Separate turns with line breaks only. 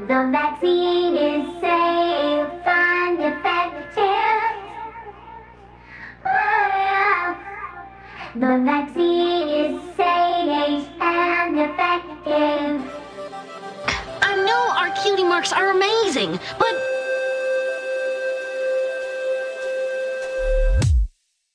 The vaccine is safe and effective. Oh, yeah. The vaccine is safe and effective.
I know our cutie marks are amazing, but